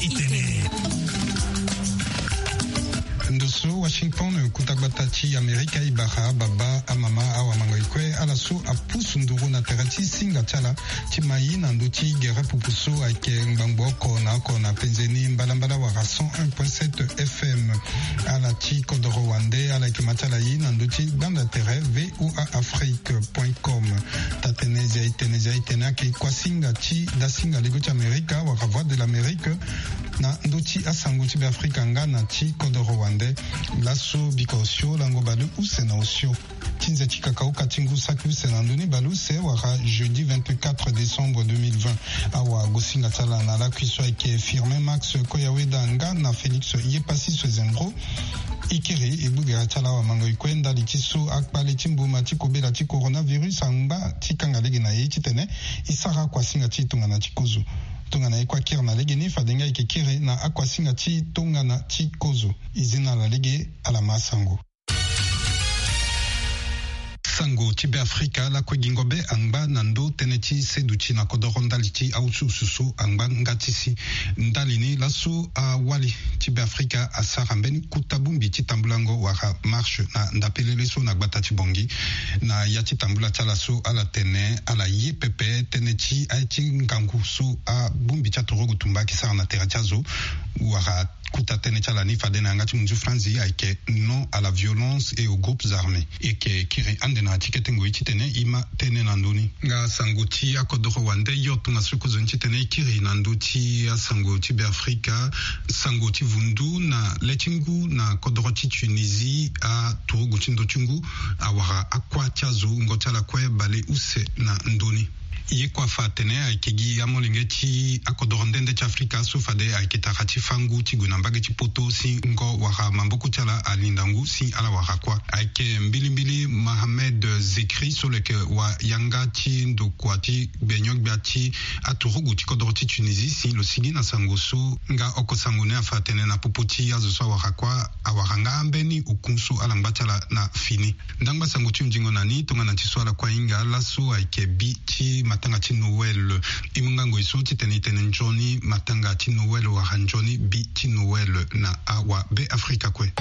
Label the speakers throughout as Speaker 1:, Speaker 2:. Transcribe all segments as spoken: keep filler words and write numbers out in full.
Speaker 1: itene.
Speaker 2: Ndoso Washington kutagbatachi Amerika ibaha baba amama awa mangoikwe alaso apusu nduru na terati singa chala chimayi na nduchi gere pupuso ake mbangbo kona kona penzeni mbalambala wara cent un point sept F M ala chi kodoro wande ala kimachala yi na nduchi banda tere v o a afrique point com tatenezia itenezia itenake kwa singa chi da singa ligochi Amerika wara voix de l'Amérique na nduchi asanguchi be Afrika nga na chi kodoro wande laso bikosio lango balu usena osio tinze chikakao katingu saku senanduni balu se wara jeudi vingt-quatre décembre deux mille vingt awa gosinga tala na la kuiswa ike firme Max Koyaweda nga na Félix Yepasi Swezengro ikere ebuga tala wa mango ikwenda litiso akpale timbu matiko bela ti coronavirus amba tikanga lege na ye titene isara kwa singa ti tunga na tikozo tunga na ekwa kira na lege ni fadenga ike kire na akwa singa ti tunga na tikozo izina la lege ala masango sango tibe Afrika la kwegingobe angba nando teneti seduchi na kodoronda liti ausu susu angba ngatisi ndalini laso a wali tibe Afrika asarambeni kutabumbi titambulango wara marche na ndapelele so na gbatati bongi na yati tambula chalaso ala tene ala yepepe teneti aiti ngangu so a bumbi chatorogu tumba kisara na terachazo wara kuta tene chalani fadena ngati munju franzi aike non à la violence et aux groupes armés et que kiri ande na tikete ngo itene ima tene nanduni nga sangoti akodoro wande yotu ngasuko zonchi tene kiri nanduti asangoti be Afrika sangoti vundu na letingu na kodoroti Tunisie a turugu chindo chungu awara akwa chazo ngotala kwe bale use na nduni ye kwa fatene aikegi amolingeti akodorondende cha Afrika sufade aikitarachi fangu tigunambage chipoto si ngo wara mamboku chala alindangu si ala wara kwa aike mbili mbili Mohamed Zekri soleke wa yangati ndokwati benyok biati aturugu tikodoroti Tunisie si lo sigi na sangoso nga okosangune afatene na popoti ya zo wara kwa awaranga ambeni ukunso alangbatala na fini ndangba sangochi mjingo nani tonga na tiswala kwa inga laso aike bi ti matanga ti Noël imungango iso ti tene tene njoni matanga ti Noël wa hanjoni bi ti Noël na awa be Afrika kwe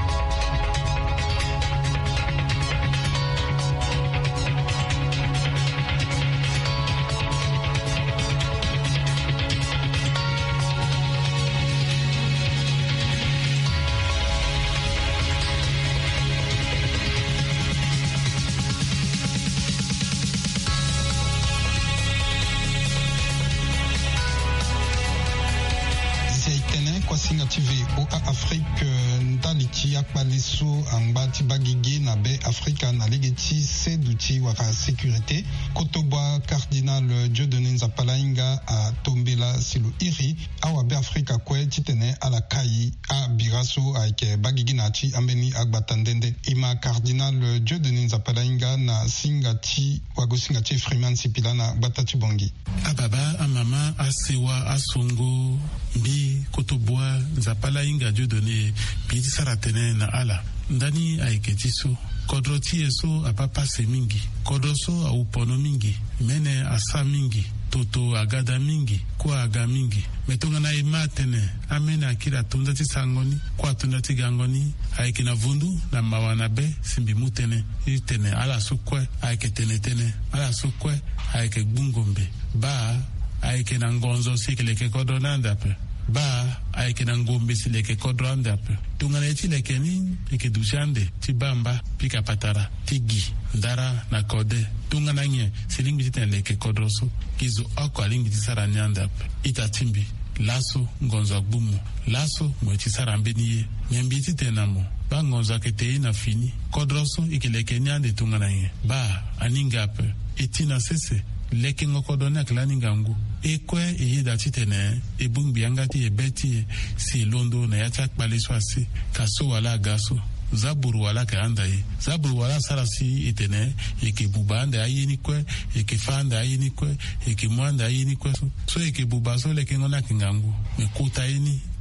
Speaker 2: T V O A Afrique ndaliti akpaleso ambati bagigi na be Afrika na legeti seduti waka sécurité Kotoba cardinal Dieudonné Nzapalainga a tombela silo iri awa be Afrika kwe titene ala kai a biraso aike bagigi na ti ambeni agbatandende ima cardinal Dieudonné Nzapalainga na singati wago singati Freeman Sipila na batati bongi
Speaker 3: ababa amama asewa asongo bi Kotoba Nzapalainga Dieudonné piti saratene na ala ndani aiketiso kodroti eso apapa se mingi kodroso a upono mingi mene asa mingi toto agada mingi kwa aga mingi metonga na imatene amena akira tunda ti sangoni kwa tunda ti gangoni aike na vundu na mawana be simbi mutene itene ala sukwe aike tene tene ala sukwe aike gbungombe ba aike na ngonzo sikeleke kodonanda pe ba aike na ngombe sileke kodronda pe tunga na eti leke ni ike dushande ti bamba pika patara tigi ndara na kode tunga na nye silingi ti ten leke kodroso kizo oko alingi ti sara nyanda pe ita timbi laso ngonzo agbumu laso mo ti sara mbeni ye nyambi ti tenamo ba ngonzo akete na fini kodroso ike leke nyande tunga na nye ba aninga pe eti na sese leke ngokodone aklani ngangu ekwe eye dati tene ebungbi angati ebeti si londo na yacha kpaleso asi kaso wala gaso zaburu wala ka andaye zaburu wala sarasi itene eke buba anda ayini kwe eke fanda ayini kwe eke mwanda ayini kwe so eke buba so leke ngona kingangu mekuta ini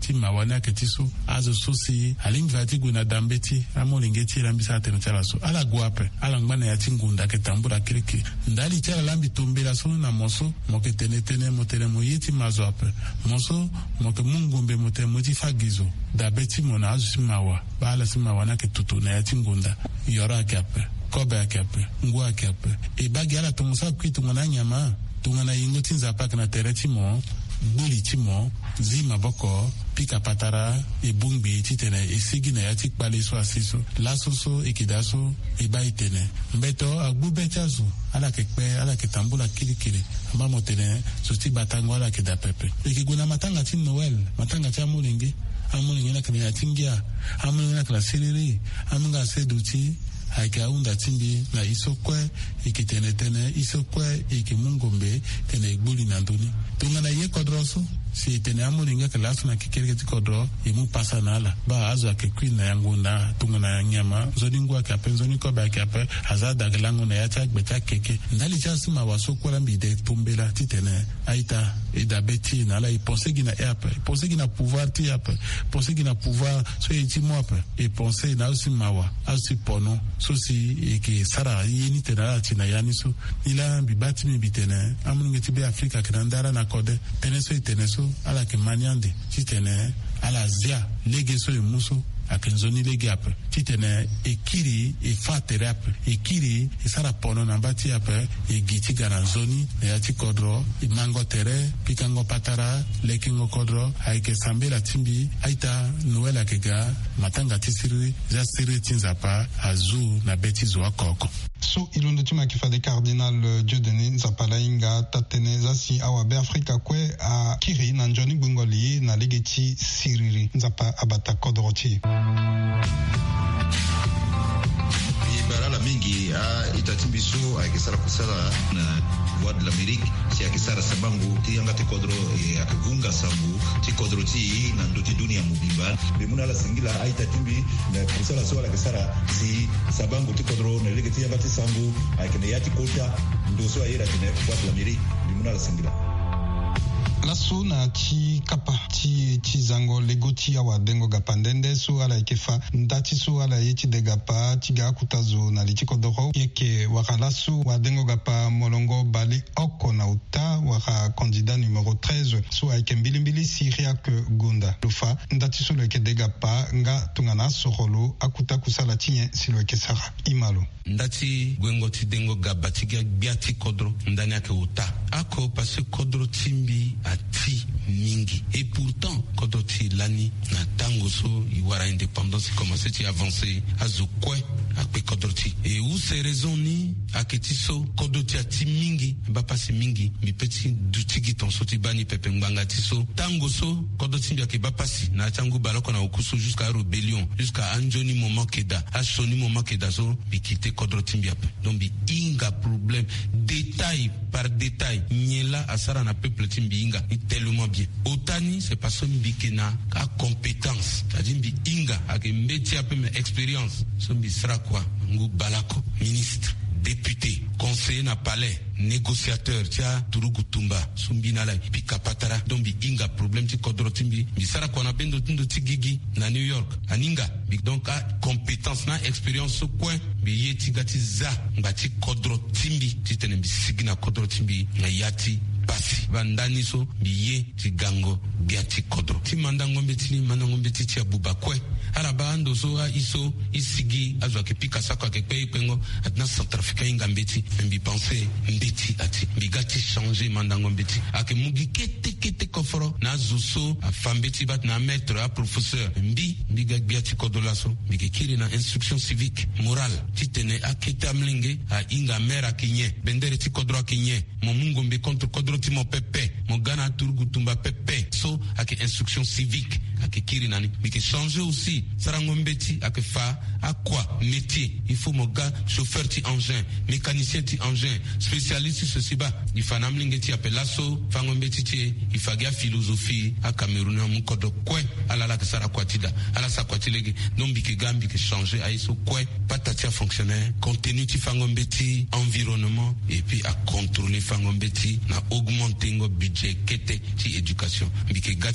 Speaker 3: ti mawana ke ti so azo so si aling vati guna dambeti amolinge ti lambi sa tene chala so ala guape ala ngana ya tingunda ke tambura kiriki ndali chala lambi tombela so na moso moke tene tene motene moyeti mazo ape moso moke mungumbe mote moti fagizo da beti mona azo simawa bala simawa na ke tutu na ya tingunda yora kape kobe kape ngwa kape e bagi ala tumusa kwitu ngana nyama tungana yingo tinza pak na tereti mo buli timo zima boko pika patara e bungbi titene e sigi na yati kpale so asiso laso so ekidaso e ba itene mbeto agbu bechazu ala kekpe ala ketambula kilikili amba motene suti batango ala kedapepe ekiguna matanga ti Noel matanga ti amulingi amulingi na kene yatingia amulingi na kala siriri amunga seduti haike aunda timbi na isokwe ikitene tene isokwe ikimungombe tene igbuli na ndoni tungana ye kodroso si tene amulinga kalasu na kikereke kodro imu pasa nala ba azo ake queen na yangu na tungana nyama zoni ngwa kape zoni koba kape azada galangu na yacha gbeta keke ndali chasi ma wasokwe lambi de tumbela titene aita ida beti na la ipense gina ape ipense gina pouvoir ti ape ipense gina pouvoir so yiti mo ape ipense na usi mawa usi pono so si eke sara yini tena tina yani so ila bibati mi bitene amunge tibe Afrika kinandara na kode tene so itene so ala ke maniande titene ala zia lege so muso akenzoni lege ape titene ekiri e fatere ape ekiri e sara pono na bati ape e giti garanzoni e ati kodro e mango tere pikango patara lekingo kodro aike sambela timbi aita Noel akega matanga tisiri za siri tinzapa azu na beti zo koko
Speaker 2: so ilondo tima kifade cardinal Dieudonné Nzapalainga tatene zasi awabe Afrika kwe a kiri na njoni bungoli na legeti siriri nzapa abata kodroti
Speaker 1: barala mingi a itatimbiso akisara kusala na voix de l'Amérique si akisara sabangu ti yanga te kodro e akavunga sambu ti kodro ti na ndoti dunia mubimba bimuna la singila a itatimbi na kusala so la kisara si sabangu ti kodro na lege ti yanga ti sambu akene yati kota ndoso ayera tene voix de l'Amérique bimuna la singila
Speaker 2: laso na ti kapa ti ti zango lego ti awa dengo gapandende so ala ikefa ndati so ala yeti de gapa ti ga kutazo na liti kodoro yeke waka laso wa dengo gapa molongo bali oko na uta waka candidat numéro treize so aike mbilimbili siria ke gonda lufa ndati so leke de gapa nga tungana sorolo akuta kusala tinye silo eke sara imalo
Speaker 4: ndati gwengo ti dengo gaba ti ga biati kodro ndani ake uta ako parce kodro timbi ati mingi et pourtant kodro ti lani na tango so iwara indépendance commencé ti avancer azo kwe akpe kodro ti et où ces raisons ni aketi so kodro ti ati mingi ba pasi mingi mi petit dutigi ton so ti bani pepe ngbanga ti so tango so kodro ti biake ba pasi na tango baloko na okuso jusqu'à rébellion jusqu'à anjoni moment keda asoni moment keda so bikite kodro ti biape donc bi inga problème détail par détail nyela asara na peuple ti inga ni tellement bien otani c'est parce que mbikena ka compétence c'est-à-dire mbi inga ak mbeti ape me expérience so mbi sera quoi ngu balako ministre député conseiller na palais négociateur tia turugu tumba sumbina la pika patara donc bi inga problème ti kodro timbi bi sara ko na bendo tindo ti gigi na New York aninga bi donc a compétence na expérience so coin bi yeti gati za ngati kodro timbi ti tene bi sigina kodro timbi na yati basi bandani so biye ti gango biati kodro ti mandango mbeti mandango mbeti ti abuba kwe ala bando so a iso isigi azwa ke pika sako ke pe pengo atna centrafrica inga mbeti mbi penser mbeti ati bigati changer mandango mbeti ake mugi kete kete koforo na zuso a fambeti bat na maître a professeur mbi biga biati kodola so bige kiri na instruction civique morale ti tene aketa mlinge a inga mera kinye bendere ti kodro kinye mo mungo mbe contre kodro ti mo pepe mo gana turgu tumba pepe so ake instruction civique ake kiri nani bige changer aussi sarango mbeti ake fa à quoi métier il faut mo ga chauffeur ti engin mécanicien ti engin spécialiste ceci ba il fa namlinge ti apelaso fango mbeti ti il fa ga philosophie a Cameroun mo kodo kwe ala la sara kwatida ala sa kwatilege donc bige gambi ke changer a iso kwe patati a fonctionnaire contenu ti fango mbeti environnement et puis à contrôler fango mbeti na augmenter ngo budget kete ti éducation bige gati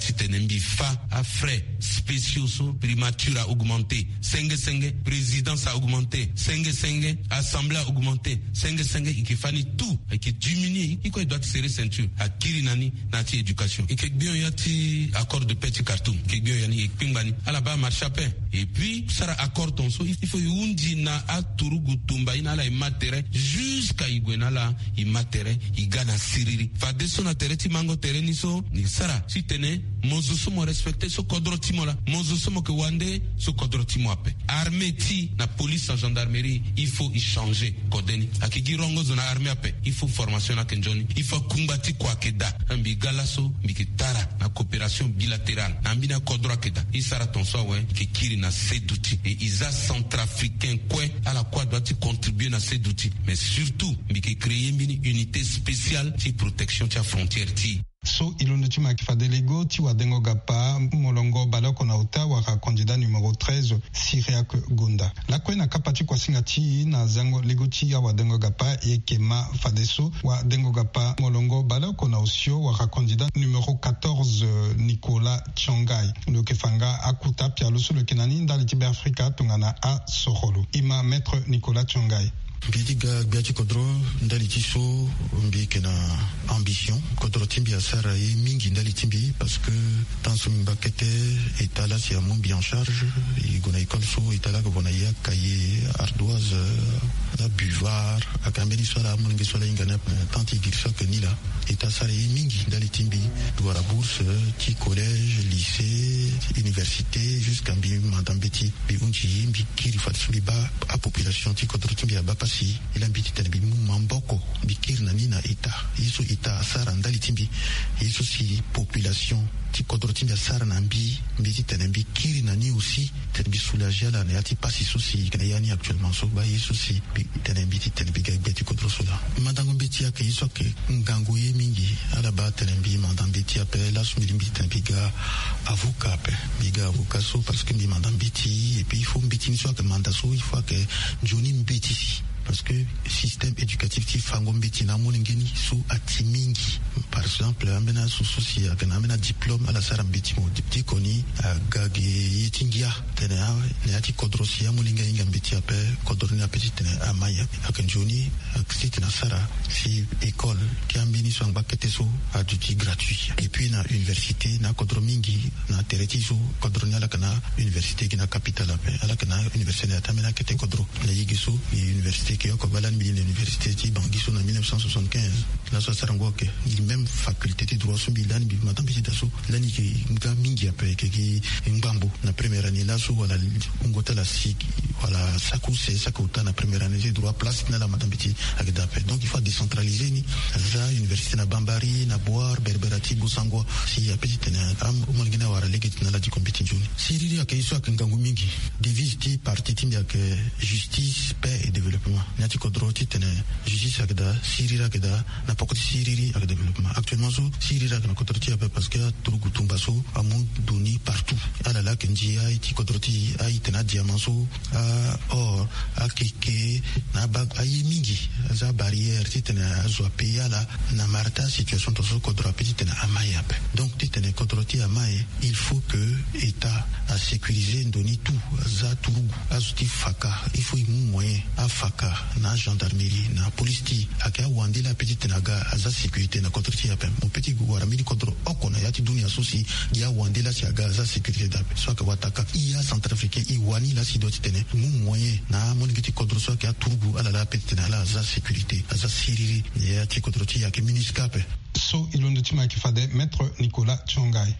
Speaker 4: ngati tenembi fa a frais spéciaux so primature a augmenté senge senge présidence a augmenté senge senge assemblée a augmenté senge senge ikifani tout iki diminuer iko doit serrer ceinture a kiri nani nati éducation ikebio yati accord de paix ti Khartoum ikebio yani ikpimbani ala ba marche à paix et puis sara accord tonso il faut yundi na aturugu tumba ina la imatere jusqu'à igwena la imatere igana siriri fa deso na tereti mango tereni so ni sara si tene mozo somo respecter so kodro timola mozo somo ke wande so kodro timo ape armée ti na police en gendarmerie il faut y changer kodeni akigirongo zona armée ape il faut formation na kenjoni il faut kumbati kwa keda ambi galaso mikitara na coopération bilatérale ambi na kodro keda isara tonso we kikiri na seduti et isa centrafricain kwe à la quoi doit-il contribuer na seduti mais surtout miki créer une unité spéciale ti protection ti frontière ti
Speaker 2: so ilondo ti makifade lego ti wadengo gapa molongo baloko na uta waka candidat numéro treize Siriak Gonda la kwena kapati kwa singa ti na zango lego ti ya wadengo gapa yekema fadeso wadengo gapa molongo baloko na usio waka candidat numéro quatorze Nicolas Tchongai le kefanga akuta pialo so le kenani ndali ti Afrika tungana a Soholo ima maître Nicolas Tchongai
Speaker 5: Bidiga biati kodro ndali tiso mbi kena ambition kodro timbi asara e mingi ndali timbi parce que dans son bakete etala si amon bien en charge et gona école so etala ko bona ya cahier ardoise la buvoir akambeli so la mon ngi so la ingana tanti girsa que ni la eta sara e mingi ndali timbi doit la bourse ti collège lycée université jusqu'à mbi madambeti bi unji mbi kiri fatsu ba a population ti kodro timbi abapa si ila mbiti tani bimu mamboko bikir na nina ita iso ita asara ndali timbi iso si population ti kodro timbi asara na mbi mbiti tani bikiri na ni aussi tani bi soulager la ne ati pasi souci kana yani actuellement so ba iso si tani mbiti tani biga beti kodro sola madango mbiti ake iso ke ngango ye mingi ala ba tani mbi mandam mbiti ape la sumili mbiti tani biga avocat ape biga avocat so parce que mbi mandam mbiti et puis il faut mbiti ni so ke mandaso il faut que Johnny mbiti si parce que système éducatif ti fango mbiti na moni ngeni su atimingi par exemple amena su souci akana amena diplôme ala sara mbiti mo dipti koni agage yitingia tena ne ati kodrosi ya moni ngeni mbiti ape kodroni ape tena amaya akanjoni aksit na sara si école qui ambini so ngakete so aduti gratuit et puis na université na kodromingi na tereti so kodroni ala kana université qui na capitale ape ala kana université atamena kete kodro na yigiso université qui est à l'université de Bangui en mille neuf cent soixante-quinze. La Sosarango, il même faculté de droit sur Milan, mais madame Pitidasso, l'année qui est mingi après, qui est un bambou. La première année, là, sur la Ngota la Sig, voilà, Sakou, c'est Sakouta, la première année, j'ai droit place, na la madame Petit, avec d'après. Donc il faut décentraliser, ni, la université na Bambari, na Boar, Berberati, Boussango, si a petit, na, am, Omolgina, wara, legit, na la di compétition. Si il y a quelque chose à Kangangu Mingi, devise, ti, parti, timia, que justice, paix et développement. Nyati kodroti tene justice akda sirira akda na pokoti siriri ak développement actuellement so sirira na kodroti ape parce que turugu tumba so amon doni partout ala la kenji ai ti kodroti ai tena diamant so a or akeke na bag ai mingi za barrière ti tena zo pe ala na marta situation to so kodroti ti tena amaya ape donc ti tena kodroti amaya il faut que état a sécuriser doni tout za turugu azuti faka il faut un moyen à faka na gendarmerie na police ti aka wande la petite naga aza sécurité na contre ti ape mon petit gouara mini contre okona ya ti dunia sosi ya wande la si aga aza sécurité d'ape soit que wataka ia centrafricain i wani la si doti tene mu moyen na mon giti contre soit que turbu ala la petite na la aza sécurité aza siriri ya ti contre ti ya ke miniscape
Speaker 2: so ilondo ti makifade maître Nicolas Tchongai.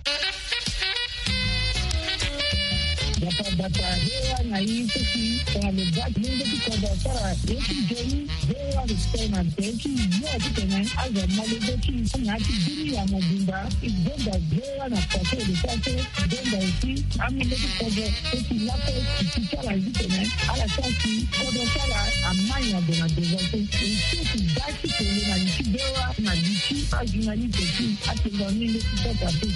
Speaker 6: Data data hewa na hii sisi kwa lebaki ndio tukoda sara yetu jeni hewa risema teki yote tena aza malebeki na kidiri ya mabunda igenda hewa na pate de pate denda isi amile tukoda eti lapo kitala tena ala sasi kodo sara amanya de na devote isi daki tele na kidewa na diki ajinali teki atengoni ndio tukoda tu.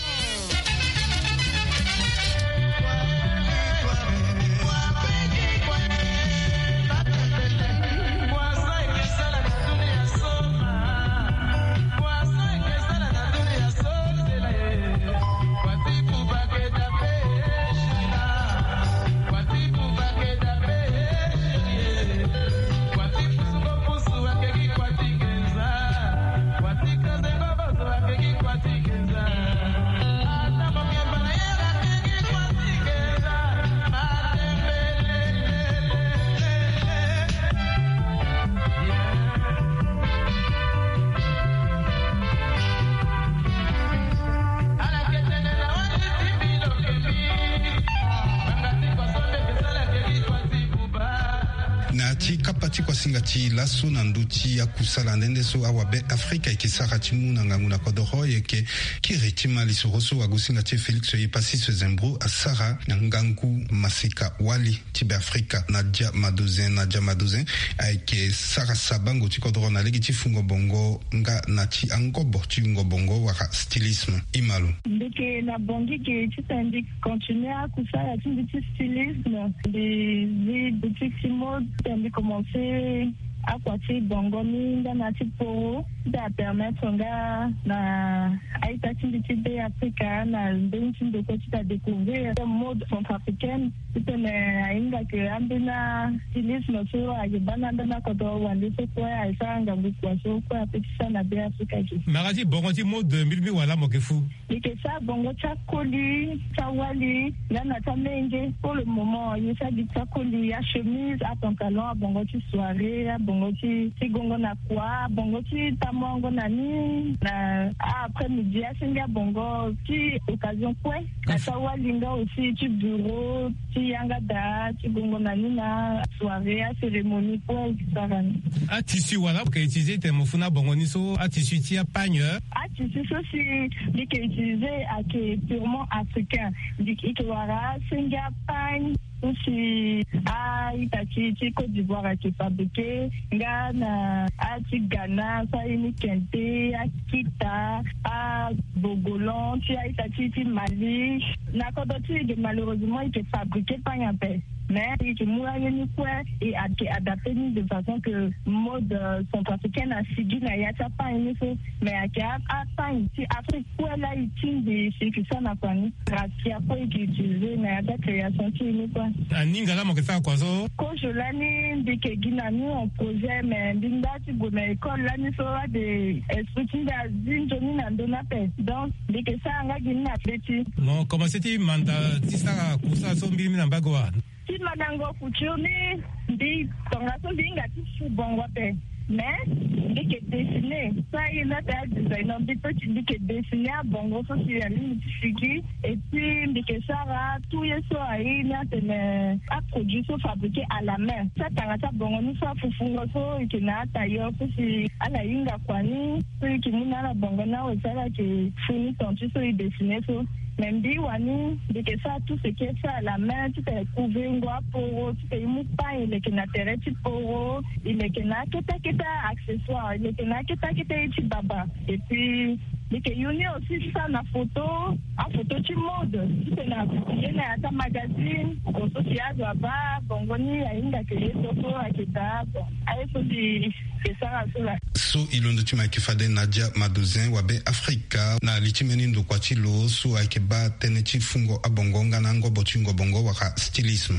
Speaker 2: ti kwasinga ti laso na ndu ti akusala ndende so awabe Afrika eke sara ti mu na ngangu na kodoro yeke kiri ti mali so so agusinga ti Felix ye pasi se zembro a sara na ngangu masika wali ti be Afrika Nadia Madozen Nadia Madozen eke sara sabango ti kodoro na legi ti fungo bongo nga na ti angobo ti ngobongo waka stylisme imalo
Speaker 6: ndeke na bongi ke ti tandi continuer à kusala ti ti stylisme des boutiques ti mode tandi commencer à quoi bongo minda na ti poro da permettre nga na aita ti ti be Afrika na ndenge ti ndeko ti ta découvrir la mode centrafricaine c'était ainda que ambina stylisme so age bananda na kodo wande so kwa aisa nga bukwa so kwa petisa na be Afrika ki
Speaker 7: marati bongo ti mode milmi wala mokefu
Speaker 6: ike sa bongo cha koli cha wali là na ta menge pour le moment il sa dit cha koli à chemise à pantalon à bongo ti soirée à bongo ti ti gongo na kwa bongo ti tamongo na ni na après midi à singa bongo ti occasion quoi na ta walinga aussi ti bureau ti yanga da ti gongo na ni na soirée à cérémonie quoi sarani
Speaker 7: a tissu wala que utiliser te mofuna bongo ni so a tissu ti a pagne
Speaker 6: a tissu so si li que utiliser à que purement africain li que wara singa pagne aussi a itati ti Côte d'Ivoire qui fabriqué nga na a ti Ghana sa ini kente a kita a Bogolon ti a itati ti Mali na kodo ti de malheureusement il est fabriqué pas en paix mais il est moyen ni quoi et adapté de façon que mode centrafricaine a signé na ya ta pas ni so mais a a pas ti Afrique quoi là il tient de ce que ça n'a pas ni racia quoi qui utilisé na ya création ti ni quoi
Speaker 7: aninga la mo ke sa kwa so
Speaker 6: ko je lani de ke gina ni on projet mais ndinda ti go na école là ni so de esprit da zinjo ni na ndona pe donc de ke sa nga gina peti
Speaker 7: mo comment c'était manda ti sa kusa so mbi na bagwa
Speaker 6: ti madango kuchumi ndi tonga so dinga ti su bongo pe mais ndi ke dessiner ça il a ta design on dit petit ndi ke dessiner à bongo so si ya ni fiki et puis ndi ke sara tout ye so ai na tene a produit so fabriqué à la main ça tanga ta bongo ni so fufungo so ikina tailleur so si ala inga kwani so ikimuna na bongo na o sara ke fini ton so i dessiner so même dit wani de que ça tout ce qui est fait à la main tout est couvé ngwa poro tout est mupa il est que na terre ti poro il est que na keta keta accessoire il est que na keta keta ti baba et puis de que yoni aussi ça na photo a photo ti mode tout est na il na ta magazine au social baba bongoni ainda que yeso so akita ai so di que ça là
Speaker 2: so ilondo ti ma ki fade Nadia Madozen wabe Afrika na litimeni ndo kwa chilo so ake ba tene ti fungo abongonga na ngobo ti ngobongo waka stylisme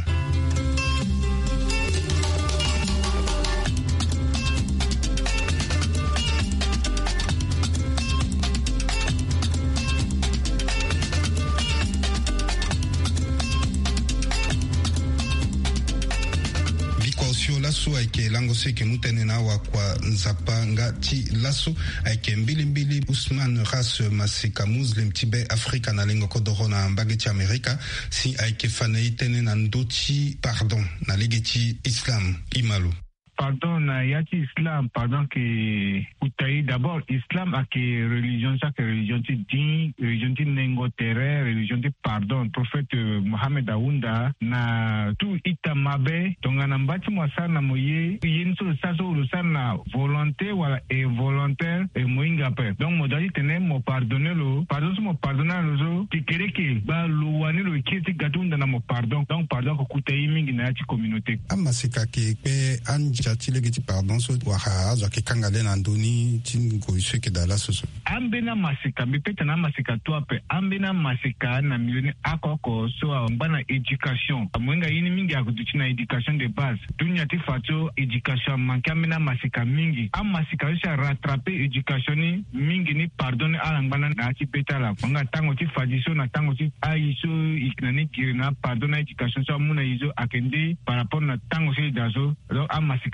Speaker 2: laso aike lango seke mutene na wa kwa nzapa nga ti laso aike mbili mbili Usman Ras Masika Muslim tibe Afrika na lengo kodoro na mbage ti Amerika si aike fane itene na ndoti pardon na lege ti Islam imalo
Speaker 8: pardon na yati Islam pardon que utai d'abord Islam a que religion ça que religion ti din religion ti nengo terre religion ti pardon prophète Mohammed Aounda na tout itamabe donc na mbati mo sana moye yin so sa so lo sana volonté wala involontaire et moinga pe donc mo dali tene mo pardonner lo pardon so mo pardonner lo so ti kere ke ba lo wani lo ki ti gatunda na mo pardon donc pardon ko kutai mingi na ti communauté
Speaker 2: amasika ke pe anja chile giti pardon so waka zo ke kangale na ndoni tin go iseke dala so
Speaker 8: ambena masika bipeta na masika to ape ambena masika na milioni akoko so ambana education amwenga yini mingi akutuchi na education de base dunya ti fato education manka ambena masika mingi am masika sha rattraper education mingi ni pardon ala ngana na ti petala nga tango ti fadiso na tango ti aiso iknani kirina pardon na education so muna izo akende par rapport na tango se dazo donc am masika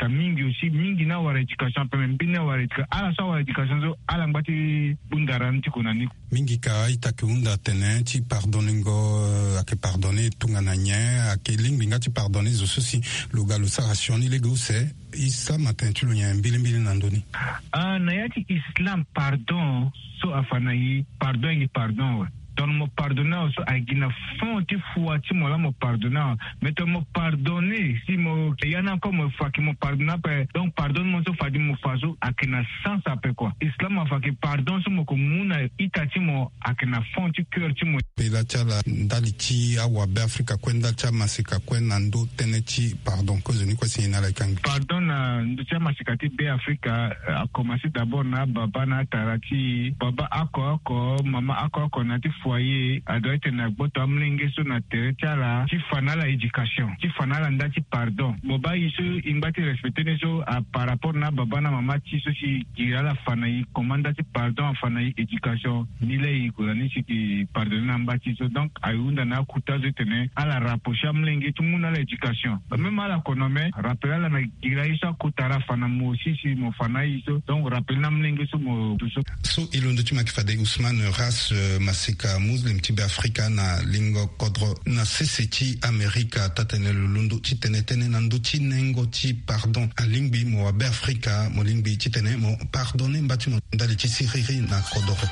Speaker 8: ka mingi aussi mingi na wara éducation pe même bina wara éducation ala sa wara éducation zo ala ngati bundaranti kunani
Speaker 2: mingi ka ita unda tene ti pardonengo ake pardonner tungana nya ake lingbi ngati pardonner zo sosi lugalo sa rationi lego se isa matin tu lo nya mbili mbili nandoni
Speaker 8: ah na yati islam pardon so afana yi pardon yi pardon donc me pardonner so agina fonti fuati mo la me pardonner mais to me pardonner si mo yana comme faki mo pardonner donc pardonne mo so fadi mo faso akina sans après quoi islam a faki pardon so mo ko muna itati mo akina fonti cœur ti mo
Speaker 2: pela chala ndaliti awa be Afrika kwenda chama sika kwenda ndo teneti pardon cause ni kwa sina la kangi
Speaker 8: pardon na ndo chama sika ti be Afrika a commencé d'abord na baba na tarati baba ako ako mama ako ako na ti foyer adoit na gboto amlenge so na teretala ti fanala éducation ti fanala ndati pardon boba iso imbati respecter so par rapport na baba na mama ti so si girala fana yi commanda ti pardon fana yi éducation ni le ko ni si ki pardonner na mbati so donc ayunda na kuta zo tene ala rapprocher amlenge tout monde à l'éducation même à la konome rappeler la na gira isa kutara fana mo si si mo fana iso donc rappeler na amlenge so mo so
Speaker 2: so ilondo ti makifade Ousmane Ras masika muslim ti be Afrika na lingo kodro na seseti Amerika tatene lundo ti tene tene nando ti nengo ti pardon a lingbi mo be Afrika mo lingbi ti tene mo pardonner mbati mo ndali ti siriri na kodoro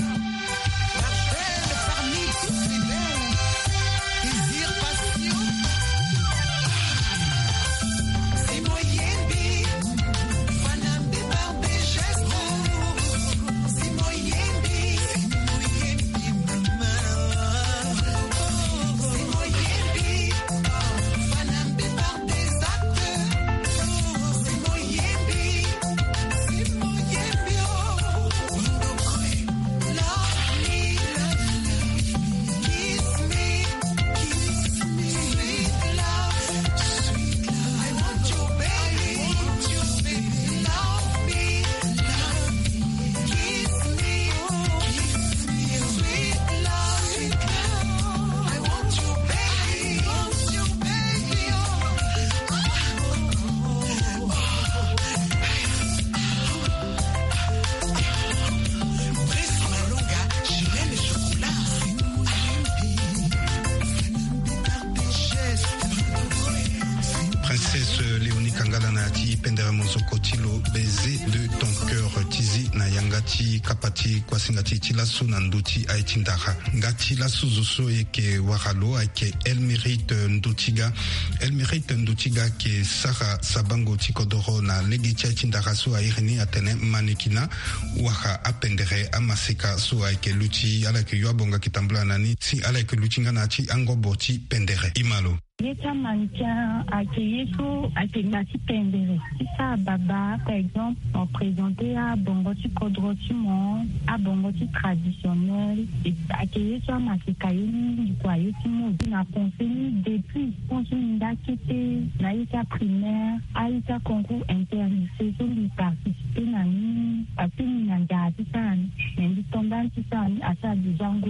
Speaker 2: baiser de ton cœur tizi na yangati kapati kwa singati tilasu na nduti aitindara ngati lasu zoso eke waralo ake elle mérite ndutiga elle mérite ndutiga ke Sara Sabango tikodoro na legitia aitindara so airini atene manekina waka apendere amaseka so ake luti ala ke yabonga kitambula nani si ala ke luti ngana ti angoboti pendere imalo
Speaker 6: Yeta mannequin à Keyeso, à Kegnati Pendere. Si ça, Baba, par exemple, on présentait à Bongoti Kodrotimon, à Bongoti traditionnel, et à Keyeso, à Masekayoni, du Kwayotimon, on a conseillé depuis, quand on a quitté, Naïka primaire, Aïka concours interlycée, sur lui participer, Nani, à Péninanda, Titani, mais du tombant Titani, à ça, du Django,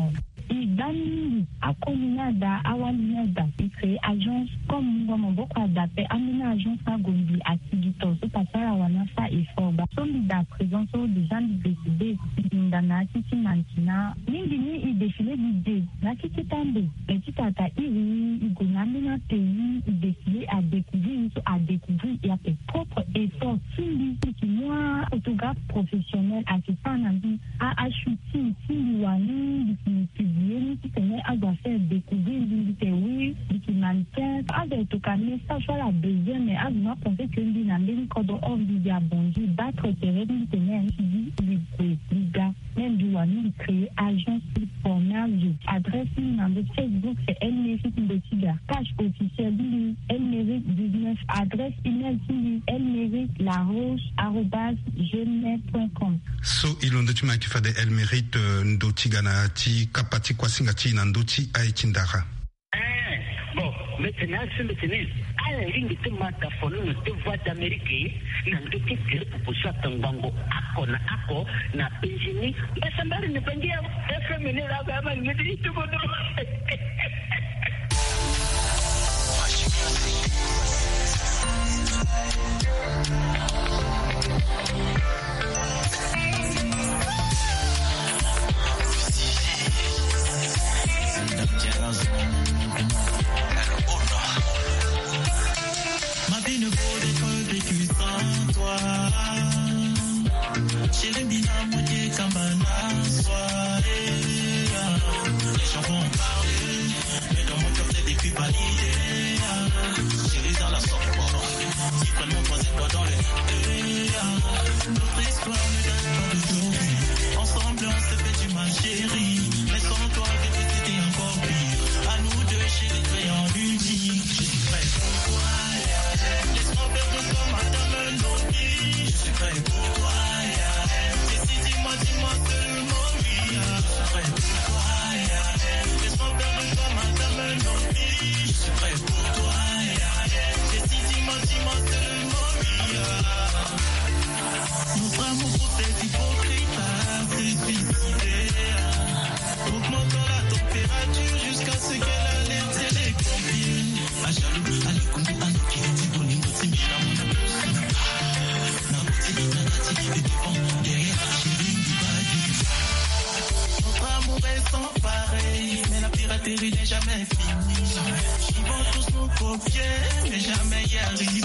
Speaker 6: Idani akominada awalinada ikre agence comme ngoma boko adapté amina agence agombi activité so pasara wana fa iforba so da présence des gens décidés ndana titi mantina ningi ni idéfilé d'idées na titi tambe petit tata iri igonami na pays décidé à découvrir à découvrir et à faire propre effort sindi qui moi photographe professionnel assistant nandi a shooting sindi wani Yéni qui tenait à faire découvrir l'unité, oui, du mannequin, à des tocanes, ça soit la deuxième, mais à nous penser que l'une a même quand on dit à bonjour, battre terrain, l'une tenait un suivi, les gars, même du wani, créer agence pour merger, adresse, l'une Facebook, c'est elle mérite de tiga, page officielle, elle mérite dix-neuf, adresse email, elle mérite la roche, arrobas, gmail point com.
Speaker 2: So, il on tu m'as qui fait des elle mérite, ndotigana, ti, kapati, kwa singati, nandoti, aitindara.
Speaker 9: Bon, maintenant, ce maintenant, à la ligne de Matafono, de voix d'Amérique, n'a pas été créé pour pousser à Tangango, Ako, na Ako, na Péjini, mais ça m'a ne pas dire, efféminé la gamme, ne dit tout le monde.
Speaker 10: Ma vie ne vaut d'être vécue sans toi. Chérie, Bina, Mounié, Kamana, soirée. Les gens vont parler, mais dans mon cœur, c'est des pubs validées. Chérie, dans la sorte, si prennent mon troisième doigt dans les. Notre histoire ne date pas d'aujourd'hui. Ensemble, on s'est fait du mal, chérie. Mais sans toi, c'était encore pire. À nous deux, chérie, créant l'unique. Je suis prêt pour toi. Laisse-moi faire de toi, madame, nos vies. Je suis prêt pour toi. Et si, dis-moi, dis-moi seulement oui. Je suis prêt pour toi. Laisse-moi faire de toi, madame, nos vies. Je suis prêt pour toi. Et si, dis-moi, dis-moi seulement oui. Notre amour pour cette hypocrite s'est suicidé. Augmentant la température jusqu'à ce qu'elle alerte les pompiers. A jaloux, à l'écoute, à nous qui est disponible, c'est bien à mon approche. Naboti, nanati, et devant, derrière, chérie, du bas. Notre amour est sans pareil, mais la piraterie n'est jamais finie. Ils vont tous nous copier, mais jamais y arriver.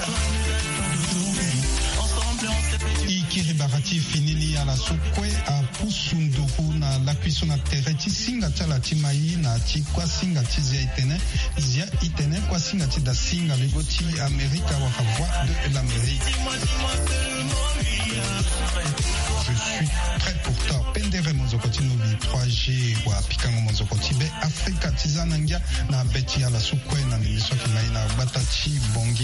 Speaker 10: Ensemble, on s'est fait du
Speaker 2: ikiribarati finili ala sokwe a pusunduhu na lakuiso na tereti singa tala timai na ti kwa singa ti zia itene zia itene kwa singa ti da singa legoti Amerika waka voix de l'Amérique. Je suis prêt pour toi. Pendere mozokoti nobi trois G wa pikango mozokoti be Afrika tizanangia na beti ala sokwe na nimiso kimai na batati bongi.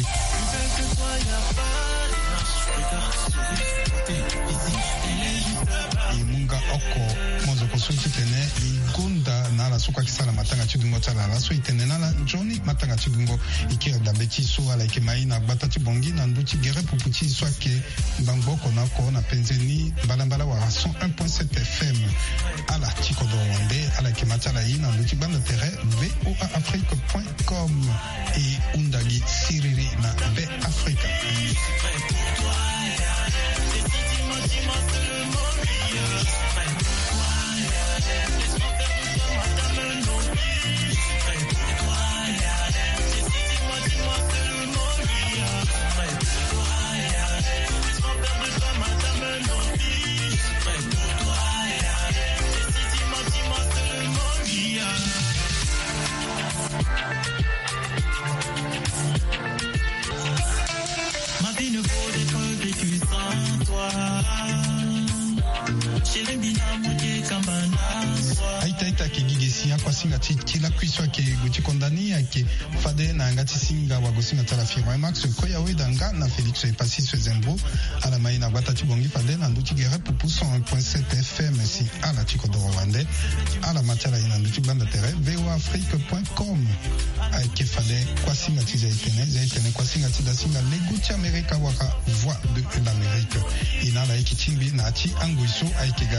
Speaker 2: Imunga oko mozoko suti tene igunda na la suka kisala matanga chidungo tala la so itene na la Johnny matanga chidungo ikira da beti so ala ikemai na batati bongi na nduti gere puputi so ke bangoko na ko na penzeni balambala wa cent un point sept F M ala tikodo wande ala kematala ina nduti banda tere v o a afrique point com et undagi siriri na be Africa.
Speaker 10: Ma vie ne vaut d'être vécue sans toi. Chérie, Bina, Mounié, Kamana, soirée.
Speaker 2: Aita ita ke gigesi ya kwa singa ti kila kwiswa ke guti kondani ya ke fade na ngati singa wa gosinga tala firma max ko ya weda nga na Felix e pasi se zembo ala mai na bata ti bongi fade na nduti gere pupu cent un point sept F M si ala tiko do wande ala matala ina nduti banda tere v o afrique point com ai ke fade kwa singa ti za itene za itene kwa singa ti da singa leguti Amerika waka voix de l'Amérique ina la ikitimbi na ti anguiso ai kega.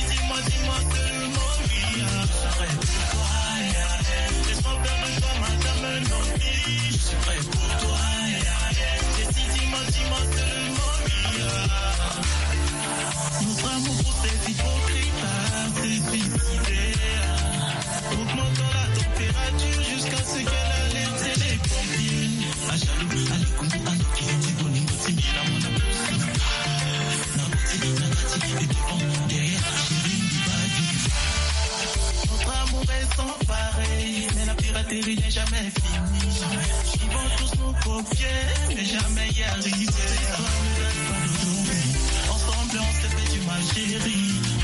Speaker 10: Notre amour pour cette hypocrite s'est suicidé. Augmentant la température jusqu'à ce qu'elle alerte les pompiers. A jaloux, à l'écoute, à nous qui est disponible, c'est bien à mon approche. Naboti, nanati, et devant, derrière, chérie, du bas. Notre amour est sans pareil, mais la piraterie n'est jamais finie. Ils vont tous nous copier, mais jamais y arriver. Ensemble, on s'est fait du mal, chérie.